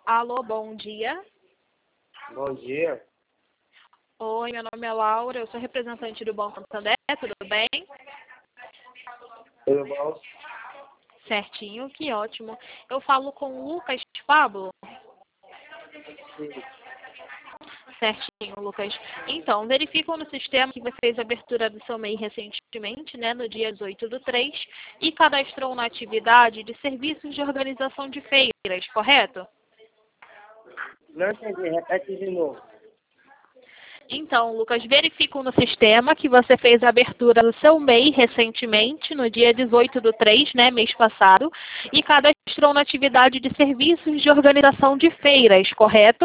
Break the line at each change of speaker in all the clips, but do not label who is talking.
Alô, bom dia.
Bom dia.
Oi, meu nome é Laura, eu sou representante do Banco Santander, tudo bem?
Tudo bom?
Certinho, que ótimo. Eu falo com o Lucas Pablo.
Sim.
Certinho, Lucas. Então, verificam no sistema que você fez a abertura do seu MEI recentemente, né, no dia 18/3, e cadastrou na atividade de serviços de organização de feiras, correto?
Não entendi, repete de novo.
Então, Lucas, verificam no sistema que você fez a abertura do seu MEI recentemente, no dia 18/3, né, mês passado, e cadastrou na atividade de serviços de organização de feiras, correto?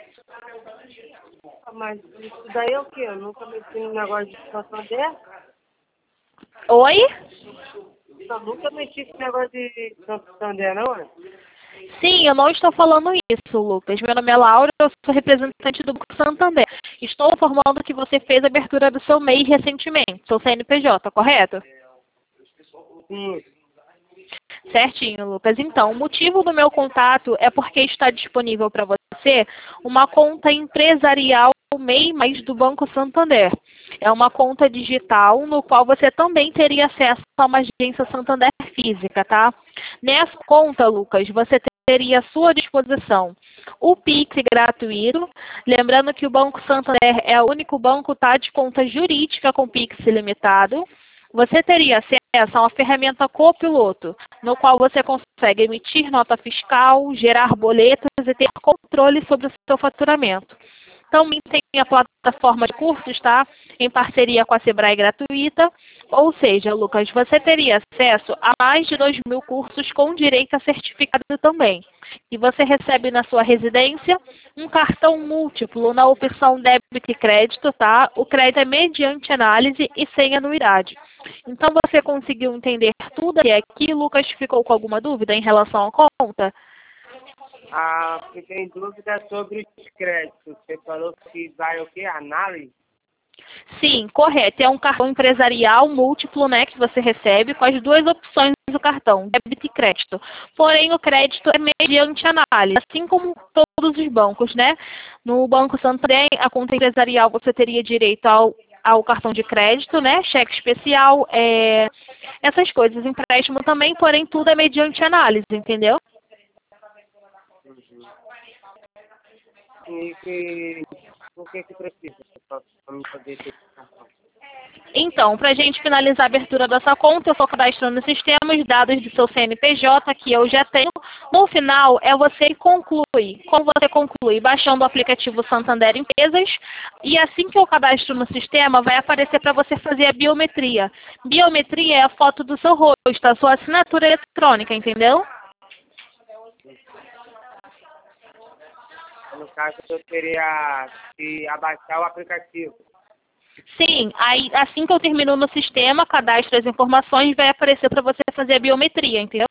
Mas isso daí é o quê? Eu nunca mexi no negócio de Santander.
Oi?
Eu nunca mexi com negócio de Santander, não, é?
Sim, eu não estou falando isso, Lucas. Meu nome é Laura, eu sou representante do Banco Santander. Estou informando que você fez a abertura do seu MEI recentemente, seu CNPJ, correto?
Sim.
Certinho, Lucas. Então, o motivo do meu contato é porque está disponível para você uma conta empresarial MEI mais do Banco Santander. É uma conta digital no qual você também teria acesso a uma agência Santander física, tá? Nessa conta, Lucas, você teria à sua disposição o Pix gratuito. Lembrando que o Banco Santander é o único banco, tá, de conta jurídica com Pix ilimitado. Você teria acesso a uma ferramenta copiloto, no qual você consegue emitir nota fiscal, gerar boletos e ter controle sobre o seu faturamento. Também tem a plataforma de cursos, tá? Em parceria com a Sebrae gratuita. Ou seja, Lucas, você teria acesso a mais de 2.000 cursos com direito a certificado também. E você recebe na sua residência um cartão múltiplo na opção débito e crédito, tá? O crédito é mediante análise e sem anuidade. Então você conseguiu entender tudo aqui, Lucas? Ficou com alguma dúvida em relação à conta?
Fiquei em dúvida sobre os créditos. Você falou que vai o quê? Análise?
Sim, correto. É um cartão empresarial múltiplo, né, que você recebe com as duas opções do cartão, débito e crédito. Porém, o crédito é mediante análise, assim como todos os bancos, né? No Banco Santander, a conta empresarial você teria direito ao cartão de crédito, né? Cheque especial, essas coisas, empréstimo também, porém tudo é mediante análise, entendeu?
E por que precisa? Para me poder ter esse cartão.
Então, para a gente finalizar a abertura dessa conta, eu estou cadastrando no sistema os dados do seu CNPJ, que eu já tenho. No final, é você que conclui. Como você conclui? Baixando o aplicativo Santander Empresas. E assim que eu cadastro no sistema, vai aparecer para você fazer a biometria. Biometria é a foto do seu rosto, a sua assinatura eletrônica, entendeu?
No caso, eu teria que abaixar o aplicativo.
Sim, aí assim que eu termino no sistema, cadastro as informações, vai aparecer para você fazer a biometria, entendeu?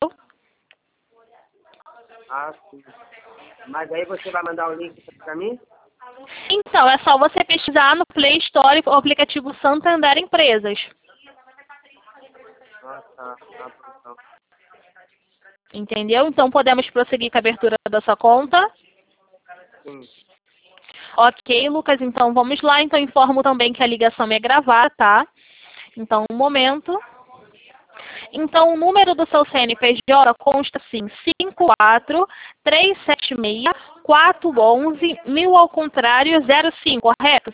Sim. Mas aí você vai mandar o link para mim?
Então, é só você pesquisar no Play Store o aplicativo Santander Empresas.
Tá. Então.
Entendeu? Então, podemos prosseguir com a abertura da sua conta.
Sim.
Ok, Lucas, então vamos lá. Então, informo também que a ligação é gravada, tá? Então, um momento. Então, o número do seu CNPJ consta assim, 54-376-411-1000 ao contrário, 05, correto?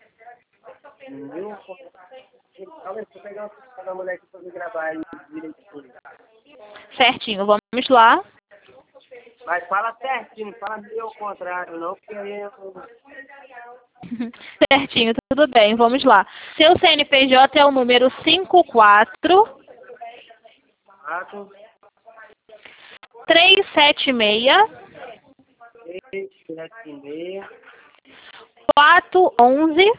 Calma aí, deixa eu pegar o celular da mulher aqui para me gravar aí direitinho.
Certinho, vamos lá.
Mas fala certinho, não fala meio ao contrário, não, porque aí eu...
Certinho, tudo bem, vamos lá. Seu CNPJ é o número 54
4,
376
6, 7, 6,
411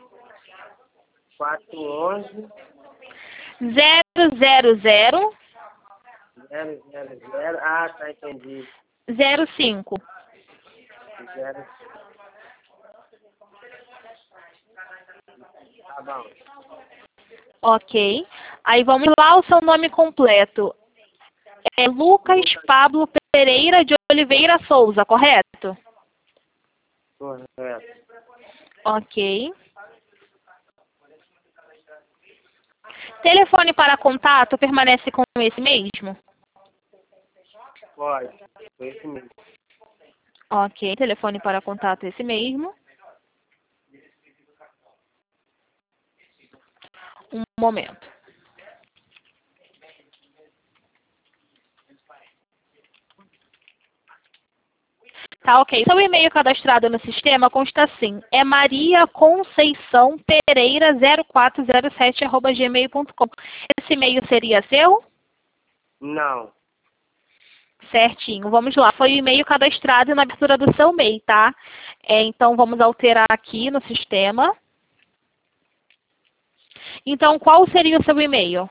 4, 11,
000
0, 0, 0. Tá, entendi.
05.
0. Tá bom.
Ok. Aí vamos lá, o seu nome completo. É Lucas Pablo Pereira de Oliveira Souza, correto?
Correto.
Ok. Telefone para contato permanece com esse mesmo?
Pode. Foi esse mesmo.
Ok, telefone para contato esse mesmo. Um momento. Tá, ok. Seu e-mail cadastrado no sistema consta assim. É Maria Conceição Pereira 0407@gmail.com. Esse e-mail seria seu?
Não.
Certinho. Vamos lá. Foi o e-mail cadastrado na abertura do seu e-mail, tá? Então, vamos alterar aqui no sistema. Então, qual seria o seu e-mail?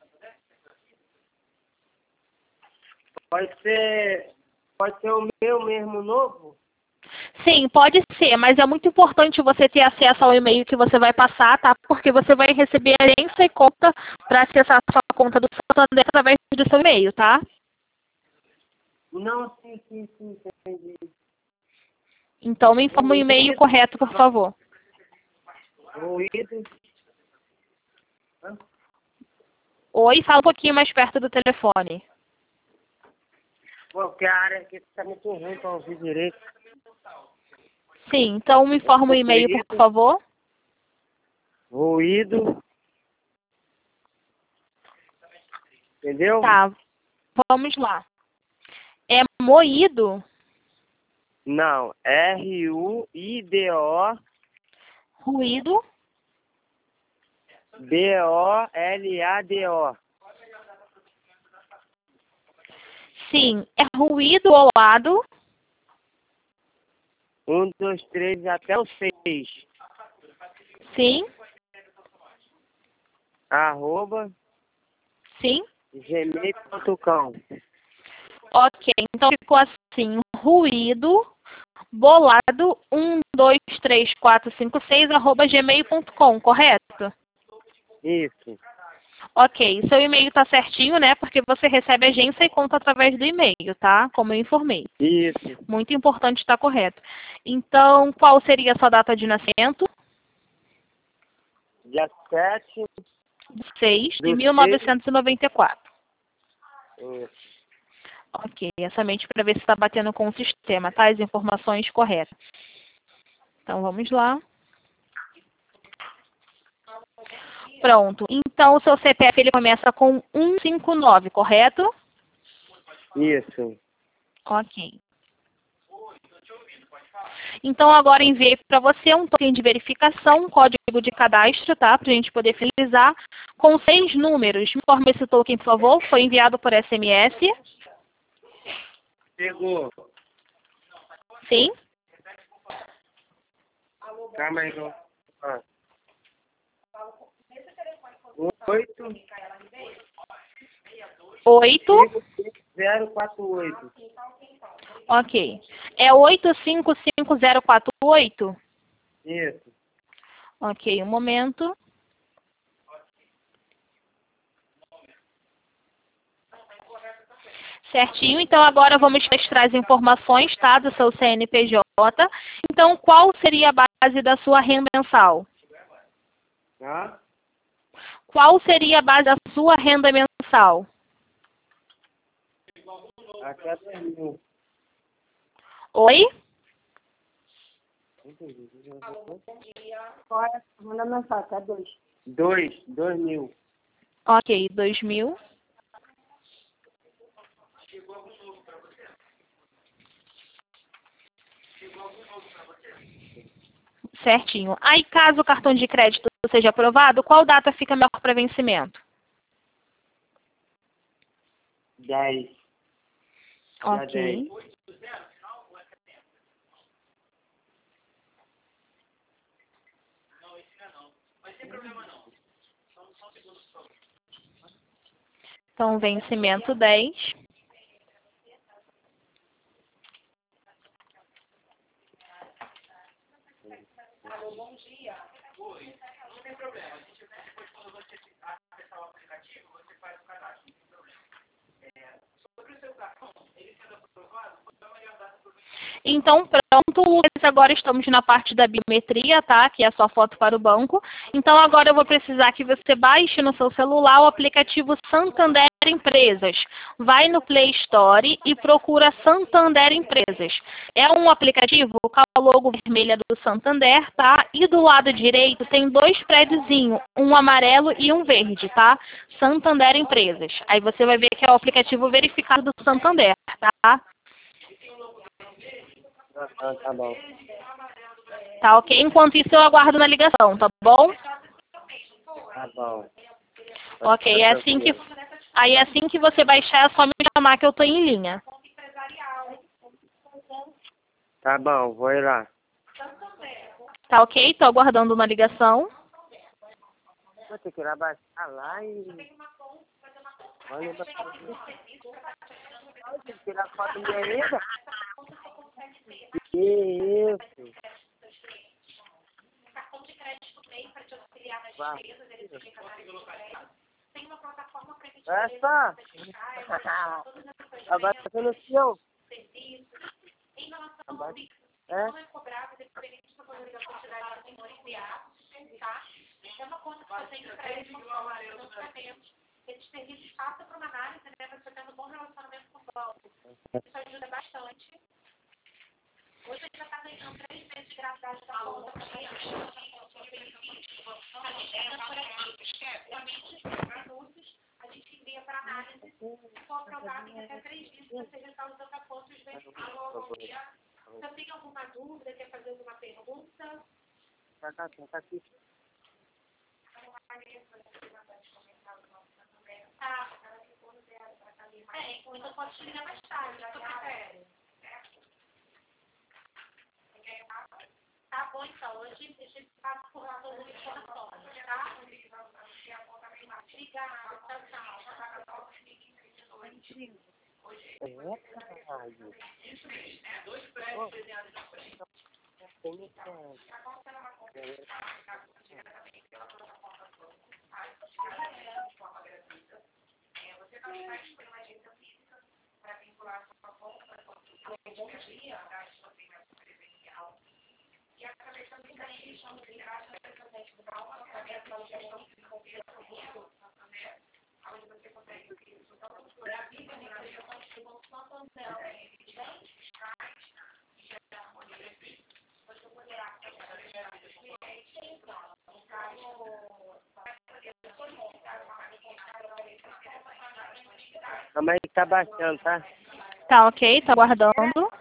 Pode ser o meu mesmo novo?
Sim, pode ser, mas é muito importante você ter acesso ao e-mail que você vai passar, tá? Porque você vai receber a agência e conta para acessar a sua conta do Santander através do seu e-mail, tá?
Não, sim, entendi.
Então, me informa o e-mail correto, por favor.
Ruído.
Oi, fala um pouquinho mais perto do telefone.
Porque a área aqui está muito ruim para ouvir direito.
Sim, então me informa o e-mail, por favor.
Ruído. Entendeu?
Tá, vamos lá. É moído,
Não. R-U-I-D-O
ruído,
B-O-L-A-D-O.
sim, é ruído ao lado,
1, 2, 3, até o 6.
sim,
Arroba
sim.
gmail.com.
Ok, então ficou assim, ruído, bolado, 1234566@gmail.com, correto?
Isso.
Ok, seu e-mail está certinho, né? Porque você recebe agência e conta através do e-mail, tá? Como eu informei.
Isso.
Muito importante estar correto. Então, qual seria a sua data de nascimento?
Dia 7
6 de
do
1994.
6. Isso.
Ok, é somente para ver se está batendo com o sistema, tá? As informações corretas. Então, vamos lá. Pronto. Então, o seu CPF ele começa com 159, correto?
Isso.
Ok. Então, agora enviei para você um token de verificação, um código de cadastro, tá? Para a gente poder finalizar, com 6 números. Me informe esse token, por favor. Foi enviado por SMS.
Pegou.
Sim.
Calma aí, não. 8
8.
048.
Ok. É 855048?
Isso.
Ok, um momento. Certinho. Então, agora vamos registrar as informações, tá? Do seu CNPJ. Então, qual seria a base da sua renda mensal?
Tá?
Qual seria a base da sua renda mensal?
Até 2000.
Oi?
Olha, manda mensagem, tá 2. 2.000.
Ok, 2000. Certinho. Aí, caso o cartão de crédito seja aprovado, qual data fica melhor para vencimento?
10.
Ok. Então, vencimento 10. Então, pronto, Lucas, agora estamos na parte da biometria, tá? Que é a sua foto para o banco. Então, agora eu vou precisar que você baixe no seu celular o aplicativo Santander Empresas. Vai no Play Store e procura Santander Empresas. É um aplicativo com a logo vermelha do Santander, tá? E do lado direito tem dois prédiozinhos, um amarelo e um verde, tá? Santander Empresas. Aí você vai ver que é o aplicativo verificado do Santander, tá?
Tá bom.
Tá ok? Enquanto isso, eu aguardo na ligação, tá bom?
Tá bom.
Ok, aí assim que você baixar, é só me chamar que eu tô em linha.
Tá bom, vou ir lá.
Tá ok? Tô aguardando uma ligação.
Vou ter que ir lá baixar lá e... Olha, vou ter que tirar foto minha ainda. Que isso? Essa? Abaixa no chão. É?
Esses serviços passam para uma análise, né? Você tendo um bom relacionamento com o banco. Isso ajuda bastante. Hoje a gente já está ganhando 3 meses de gratuidade da conta para cliente. A gente envia para análise. Se for aprovado, em até 3 dias você ressalva os apontos verificados. Você tem alguma dúvida? Quer fazer alguma pergunta?
Tá aqui.
Então pode te ligar mais tarde, já tô prefere. Tá bom, então. Hoje a gente passa por lá todas as informações, tá? Obrigada, tchau, tchau.
Caralho. Calma aí que tá baixando, tá?
Tá ok, tô aguardando.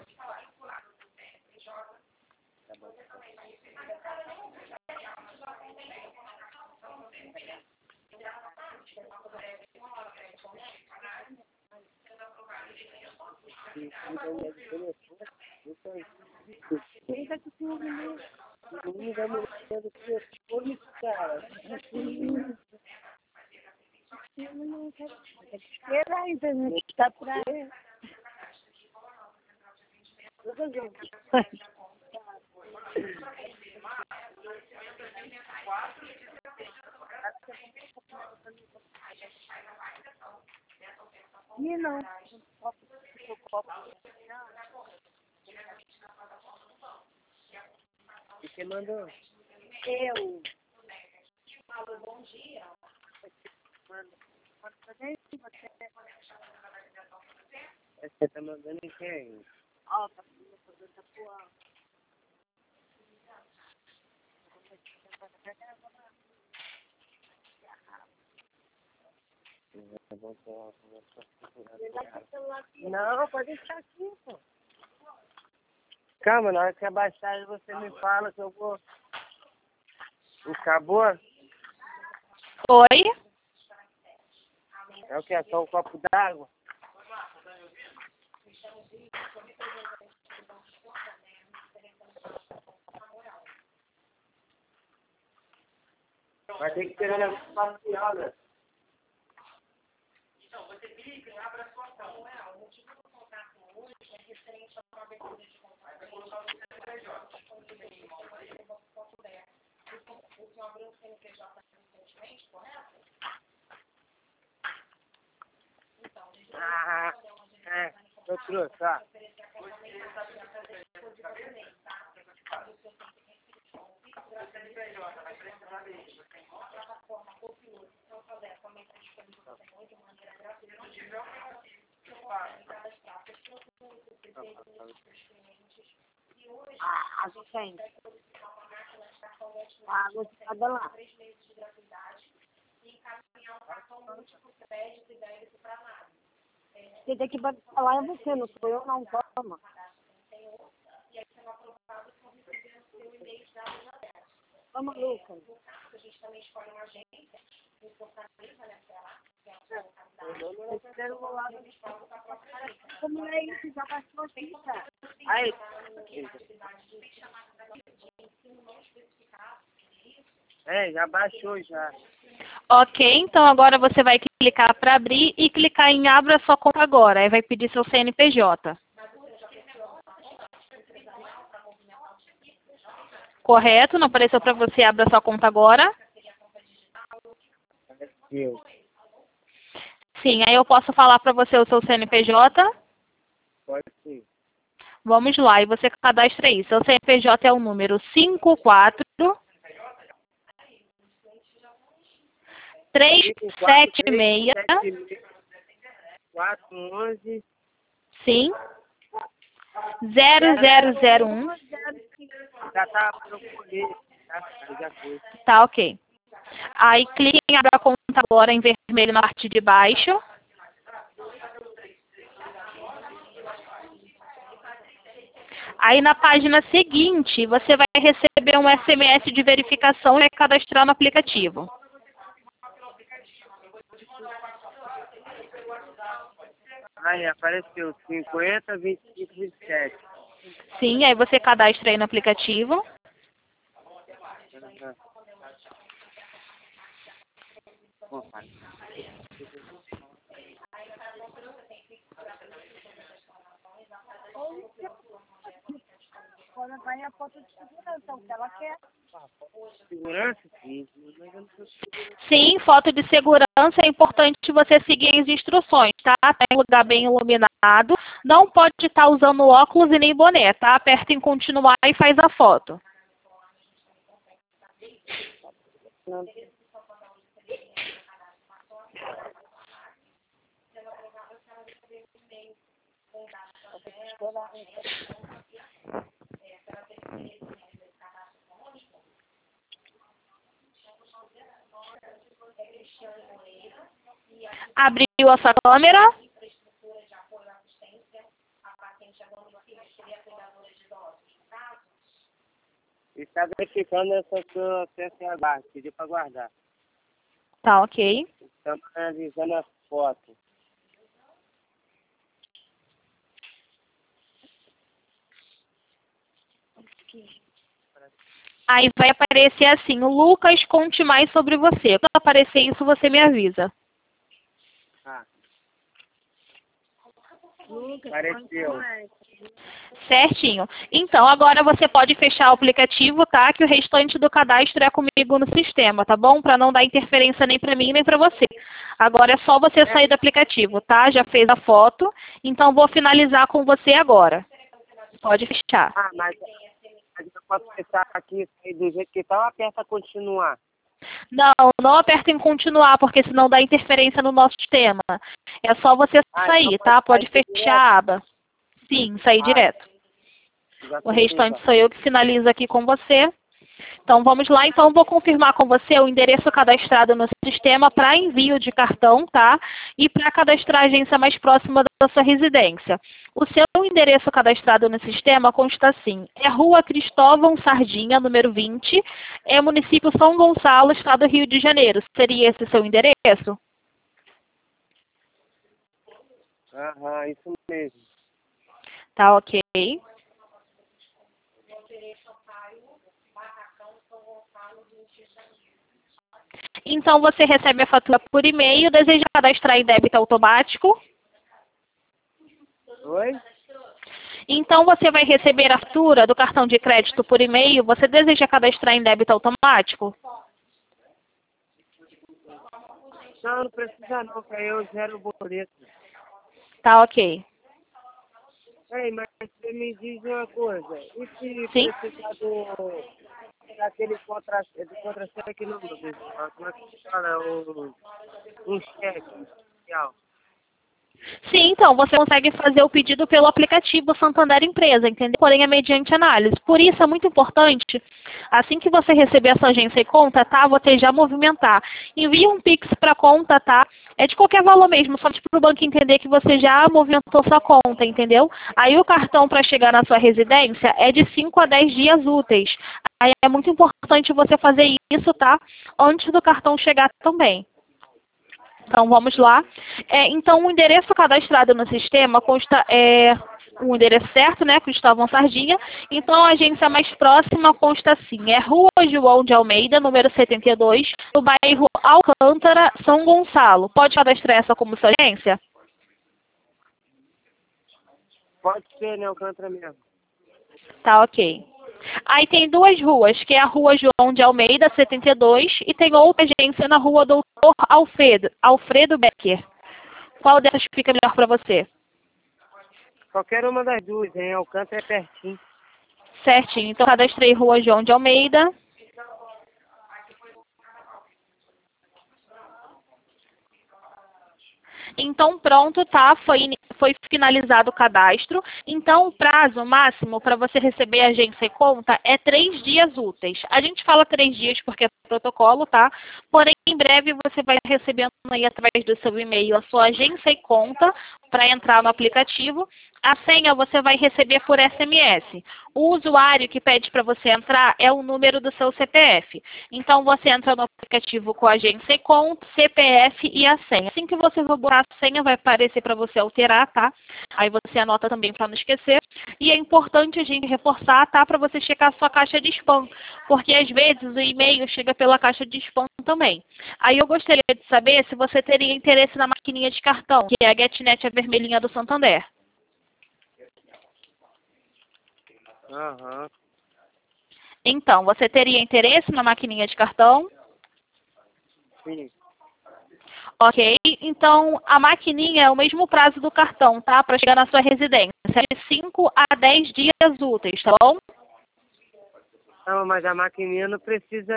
Tá pra aí. Não. Você mandou? Eu. Bom dia. Você tá mandando em quem? Ó, tá mandando da tua. Não, pode deixar aqui, pô. Calma, na hora que abaixar você me fala que eu vou. Acabou?
Oi?
É o que? É só um copo d'água? Vai ter que pegar na facial, né? Então, você clica e abre a sua conta. O motivo do contrato hoje é referente a uma abertura de contrato. Vai colocar o CNPJ. O senhor abriu o CNPJ recentemente, correto? Então, tô trouxe, tá?
A gente. A água está lá. Quem tem que falar é você, não sou eu, não. Toma. Toma, Lucas. Como é isso? Já passou aqui, cara. Aí. Já baixou já.
Ok, então agora você vai clicar para abrir e clicar em Abra sua conta agora. Aí vai pedir seu CNPJ. Correto? Não apareceu para você Abra sua conta agora?
Eu.
Sim, aí eu posso falar para você o seu CNPJ?
Pode sim.
Vamos lá, e você cadastra aí. Seu CNPJ é o número 54 376
411
sim 0001.
Já tá procurando. Já foi.
Tá, ok. Aí clique em abrir a conta agora em vermelho na parte de baixo. Aí na página seguinte, você vai receber um SMS de verificação e vai cadastrar no aplicativo.
Aí apareceu 50, 25, 27.
Sim, aí você cadastra aí no aplicativo.
Quando vai a foto de segurança, o que ela quer. Segurança? Sim.
Sim, foto de segurança é importante você seguir as instruções, tá? Tá em lugar bem iluminado. Não pode estar usando óculos e nem boné, tá? Aperta em continuar e faz a foto.
Não.
Abriu a sua câmera.
Está verificando essa sua CSH, pediu para guardar.
Tá, ok.
Estamos analisando as fotos.
Aí vai aparecer assim, o Lucas, conte mais sobre você. Quando aparecer isso, você me avisa.
Ah. Apareceu.
Certinho. Então, agora você pode fechar o aplicativo, tá? Que o restante do cadastro é comigo no sistema, tá bom? Para não dar interferência nem para mim, nem para você. Agora é só você sair do aplicativo, tá? Já fez a foto, então vou finalizar com você agora. Pode fechar.
Ah, mas eu posso fechar aqui do jeito que está ou aperta continuar?
Não, não aperta em continuar, porque senão dá interferência no nosso sistema. É só você sair,
então
tá? Pode
sair
fechar a aba. Sim, sair direto.
Já
O
fechei,
restante
já.
sou eu que finalizo aqui com você. Então vamos lá, então vou confirmar com você o endereço cadastrado no sistema para envio de cartão, tá? E para cadastrar a agência mais próxima da sua residência. O seu endereço cadastrado no sistema consta assim: é Rua Cristóvão Sardinha, número 20, é município São Gonçalo, estado do Rio de Janeiro. Seria esse o seu endereço?
Aham, isso mesmo.
Tá, ok. Então você recebe a fatura por e-mail, deseja cadastrar em débito automático?
Oi?
Então você vai receber a fatura do cartão de crédito por e-mail, você deseja cadastrar em débito automático?
Não, não precisa não, que aí eu zero o boleto.
Tá, ok.
Ei, mas você me diz uma coisa, e se
Sim?
precisar do Aquele contra-cheque que não, como é que se fala? Um cheque especial.
Sim, então, você consegue fazer o pedido pelo aplicativo Santander Empresa, entendeu? Porém, é mediante análise. Por isso, é muito importante, assim que você receber a sua agência e conta, tá? Você já movimentar. Envia um Pix para a conta, tá? É de qualquer valor mesmo, só para o banco entender que você já movimentou sua conta, entendeu? Aí o cartão para chegar na sua residência é de 5 a 10 dias úteis. Aí é muito importante você fazer isso, tá? Antes do cartão chegar também. Então, vamos lá. Então, o endereço cadastrado no sistema consta o endereço certo, né, Cristóvão Sardinha. Então, a agência mais próxima consta assim, é Rua João de Almeida, número 72, no bairro Alcântara, São Gonçalo. Pode cadastrar essa como sua agência?
Pode ser, né? Alcântara mesmo.
Tá, ok. Aí tem duas ruas, que é a Rua João de Almeida, 72, e tem outra agência na Rua Doutor Alfredo Becker. Qual dessas fica melhor para você?
Qualquer uma das duas, hein? Alcântara é pertinho.
Certinho. Então, cadastrei Rua João de Almeida. Então, pronto, tá? Foi finalizado o cadastro. Então, o prazo máximo para você receber a agência e conta é 3 dias úteis. A gente fala 3 dias porque é protocolo, tá? Porém, em breve você vai recebendo aí através do seu e-mail a sua agência e conta para entrar no aplicativo. A senha você vai receber por SMS. O usuário que pede para você entrar é o número do seu CPF. Então, você entra no aplicativo com a agência e conta, CPF e a senha. Assim que você for botar a senha, vai aparecer para você alterar, tá? Aí você anota também para não esquecer. E é importante a gente reforçar, tá? Para você checar a sua caixa de spam. Porque às vezes o e-mail chega pela caixa de spam também. Aí eu gostaria de saber se você teria interesse na maquininha de cartão, que é a GetNet, a vermelhinha do Santander.
Aham.
Então, você teria interesse na maquininha de cartão?
Sim.
Ok, então a maquininha é o mesmo prazo do cartão, tá? Para chegar na sua residência, é de 5 a 10 dias úteis, tá bom?
Não, mas a maquininha não precisa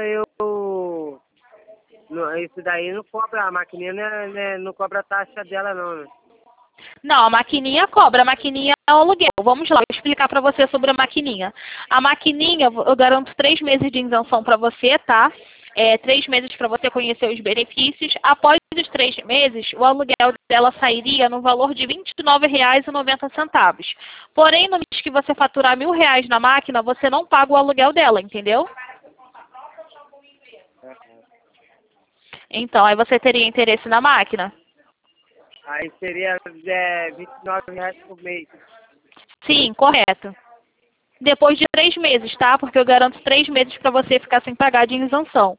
isso daí não cobra, a maquininha não cobra a taxa dela não, né?
Não, a maquininha cobra, a maquininha é o aluguel. Vamos lá, vou explicar para você sobre a maquininha. A maquininha, eu garanto 3 meses de isenção para você, tá? 3 meses para você conhecer os benefícios. Após os 3 meses, o aluguel dela sairia no valor de R$ 29,90. Porém, no mês que você faturar R$ 1.000 na máquina, você não paga o aluguel dela, entendeu? Então, aí você teria interesse na máquina?
Aí seria R$ 29 por mês.
Sim, correto. Depois de 3 meses, tá? Porque eu garanto 3 meses para você ficar sem pagar de isenção.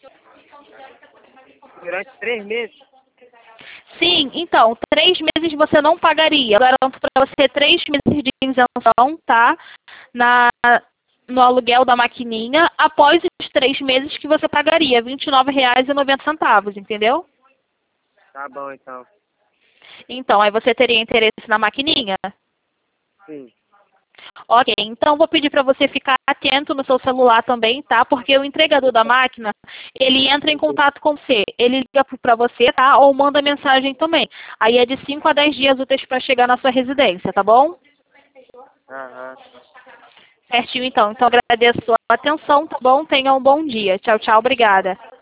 Durante 3 meses?
Sim, então, 3 meses você não pagaria. Eu garanto para você 3 meses de isenção, tá? No aluguel da maquininha, após os 3 meses que você pagaria, R$ 29,90, entendeu?
Tá bom, então.
Então, aí você teria interesse na maquininha?
Sim.
Ok, então vou pedir para você ficar atento no seu celular também, tá? Porque o entregador da máquina, ele entra em contato com você. Ele liga para você, tá? Ou manda mensagem também. Aí é de 5 a 10 dias úteis para chegar na sua residência, tá bom?
Aham.
Certinho, então. Então agradeço a sua atenção, tá bom? Tenha um bom dia. Tchau, tchau. Obrigada.